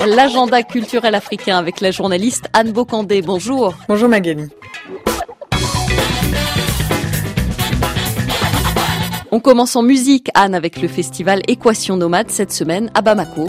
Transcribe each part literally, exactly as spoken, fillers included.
L'agenda culturel africain avec la journaliste Anne Bocandé. Bonjour. Bonjour Magali. On commence en musique, Anne, avec le festival Équation Nomade cette semaine à Bamako.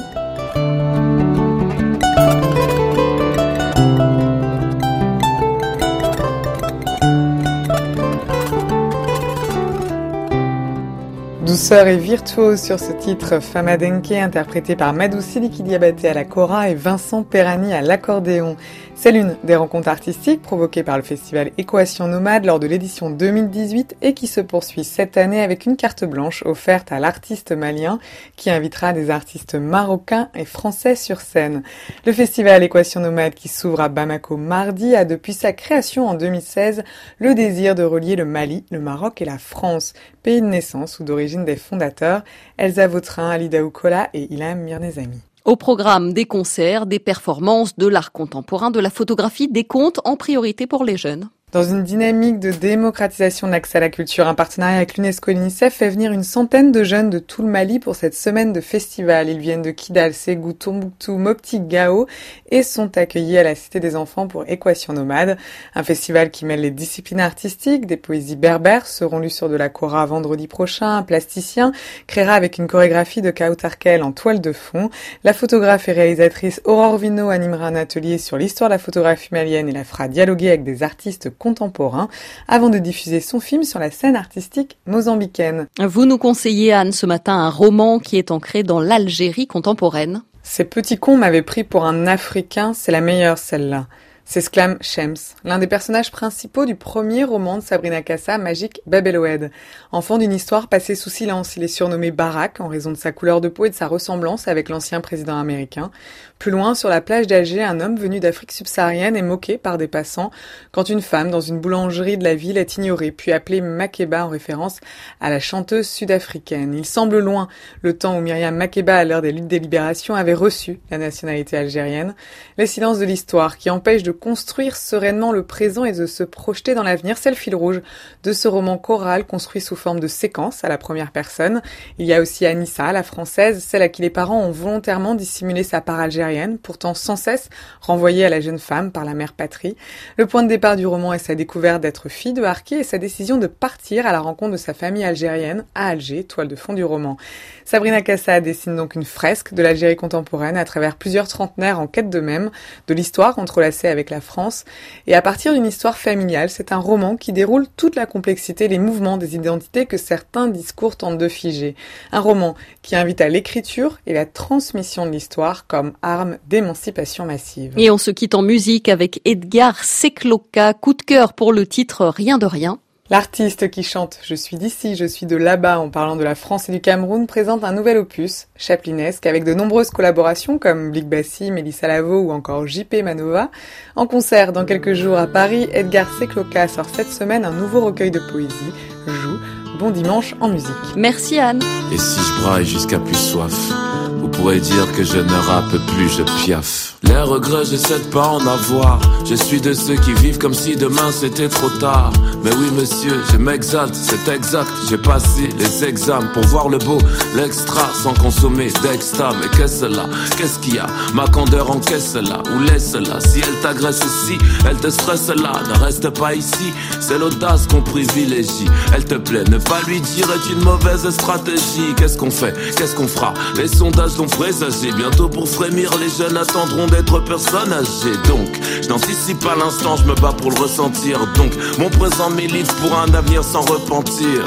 Douceur et virtuose sur ce titre, Fama Denke, interprété par Madou Sidiki Diabaté à la kora et Vincent Perani à l'accordéon. C'est l'une des rencontres artistiques provoquées par le festival Équation Nomade lors de l'édition deux mille dix-huit et qui se poursuit cette année avec une carte blanche offerte à l'artiste malien qui invitera des artistes marocains et français sur scène. Le festival Équation Nomade qui s'ouvre à Bamako mardi a depuis sa création en deux mille seize le désir de relier le Mali, le Maroc et la France, pays de naissance ou d'origine des fondateurs, Elsa Vautrin, Alida Oukola et Ilham Mirnezami. Au programme, des concerts, des performances, de l'art contemporain, de la photographie, des contes en priorité pour les jeunes. Dans une dynamique de démocratisation de l'accès à la culture, un partenariat avec l'UNESCO et l'UNICEF fait venir une centaine de jeunes de tout le Mali pour cette semaine de festival. Ils viennent de Kidal, Ségou, Tombouctou, Mopti, Gao et sont accueillis à la Cité des Enfants pour Équation Nomade. Un festival qui mêle les disciplines artistiques, des poésies berbères seront lues sur de la kora vendredi prochain. Un plasticien créera avec une chorégraphie de Kautarkel en toile de fond. La photographe et réalisatrice Aurore Vino animera un atelier sur l'histoire de la photographie malienne et la fera dialoguer avec des artistes contemporain, avant de diffuser son film sur la scène artistique mozambicaine. Vous nous conseillez, Anne, ce matin un roman qui est ancré dans l'Algérie contemporaine. Ces petits cons m'avaient pris pour un Africain, c'est la meilleure celle-là. S'exclame Shems, l'un des personnages principaux du premier roman de Sabrina Kassa, Magic Bab El Oued. Enfant d'une histoire passée sous silence, il est surnommé Barack en raison de sa couleur de peau et de sa ressemblance avec l'ancien président américain. Plus loin, sur la plage d'Alger, un homme venu d'Afrique subsaharienne est moqué par des passants quand une femme dans une boulangerie de la ville est ignorée, puis appelée Makeba en référence à la chanteuse sud-africaine. Il semble loin le temps où Myriam Makeba, à l'heure des luttes des libérations, avait reçu la nationalité algérienne. Les silences de l'histoire qui empêchent de construire sereinement le présent et de se projeter dans l'avenir, c'est le fil rouge de ce roman choral construit sous forme de séquence à la première personne. Il y a aussi Anissa, la française, celle à qui les parents ont volontairement dissimulé sa part algérienne, pourtant sans cesse renvoyée à la jeune femme par la mère patrie. Le point de départ du roman est sa découverte d'être fille de harki et sa décision de partir à la rencontre de sa famille algérienne à Alger, toile de fond du roman. Sabrina Kassa dessine donc une fresque de l'Algérie contemporaine à travers plusieurs trentenaires en quête d'eux-mêmes, de l'histoire entrelacée avec la France. Et à partir d'une histoire familiale, c'est un roman qui déroule toute la complexité, les mouvements des identités que certains discours tentent de figer. Un roman qui invite à l'écriture et la transmission de l'histoire comme arme d'émancipation massive. Et on se quitte en musique avec Edgar Sekloka, coup de cœur pour le titre Rien de rien. L'artiste qui chante « Je suis d'ici, je suis de là-bas » en parlant de la France et du Cameroun présente un nouvel opus, chapelinesque, avec de nombreuses collaborations comme Blik Bassi, Mélissa Lavo ou encore J P Manova. En concert dans quelques jours à Paris, Edgar Sekloka sort cette semaine un nouveau recueil de poésie, Joue. Bon dimanche en musique. Merci Anne. Et si je braille jusqu'à plus soif, vous pourrez dire que je ne rappe plus, je piaffe. Les regrets, j'essaie de pas en avoir. Je suis de ceux qui vivent comme si demain c'était trop tard. Mais oui monsieur, je m'exalte, c'est exact. J'ai passé les examens pour voir le beau, l'extra sans consommer d'extra. Mais qu'est-ce là? Qu'est-ce qu'il y a? Ma candeur encaisse là ou laisse-la. Si elle t'agresse si elle te stresse là, ne reste pas ici. C'est l'audace qu'on privilégie. Elle te plaît, ne pas lui dire est une mauvaise stratégie. Qu'est-ce qu'on fait? Qu'est-ce qu'on fera? Les sondages l'ont présagé. Bientôt pour frémir, les jeunes attendront d'être personnes âgées. Donc, je n'anticipe pas l'instant, je me bats pour le ressentir. Donc, mon présent milite pour un avenir sans repentir.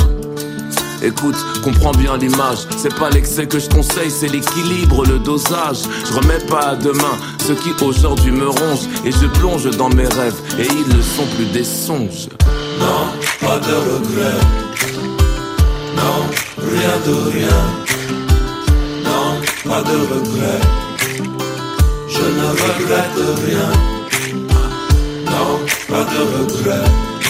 Écoute, comprends bien l'image. C'est pas l'excès que je conseille, c'est l'équilibre, le dosage. Je remets pas à demain ce qui aujourd'hui me ronge. Et je plonge dans mes rêves, et ils ne sont plus des songes. Non, pas de regret. Non, rien de rien. Non, pas de regret. Je ne regrette rien. Non, pas de regret.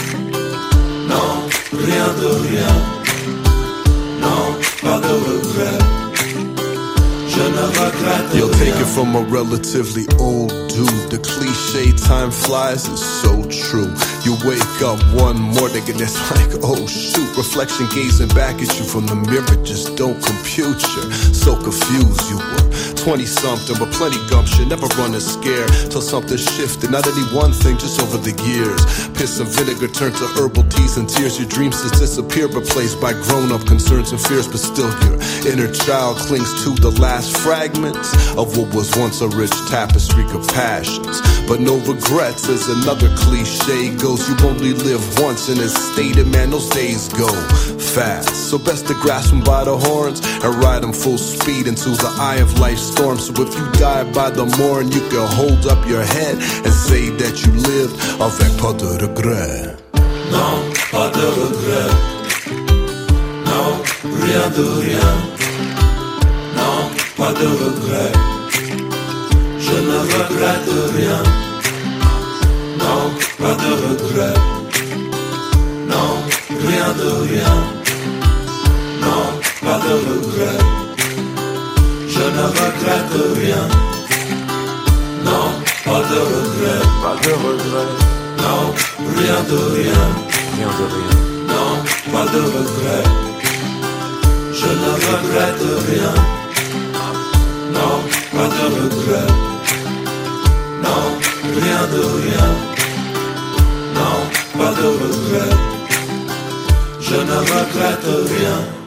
Non, rien de rien. Non, pas de regret. Je ne regrette rien. You'll take it from a relatively old dude. The cliche time flies is so true. You wake up one morning and it's like, oh shoot. Reflection gazing back at you from the mirror just don't compute you. So confused you were. twenty-something with plenty gumption, never running scared till something shifted. Not any one thing, just over the years. Piss and vinegar turned to herbal teas and tears. Your dreams just disappear, replaced by grown-up concerns and fears. But still your inner child clings to the last fragments of what was once a rich tapestry of passions. But no regrets, as another cliche goes. You only live once, and it's stated, man, those days go fast. So best to grasp them by the horns and ride them full speed into the eye of life's storm. So if you die by the morn, you can hold up your head and say that you lived avec pas de regret. Non, pas de regret. Non, rien de rien. Non, pas de regret. Je ne regrette rien. Non, pas de regret. Non, rien de rien. Non, pas de regret. Je ne regrette rien. Non, pas de regret. Pas de regret. Non, rien de rien. Rien de rien. Non, pas de regret. Je ne regrette rien. Non, pas de regret. Non, rien de rien. Non, pas de regret. Je ne regrette rien.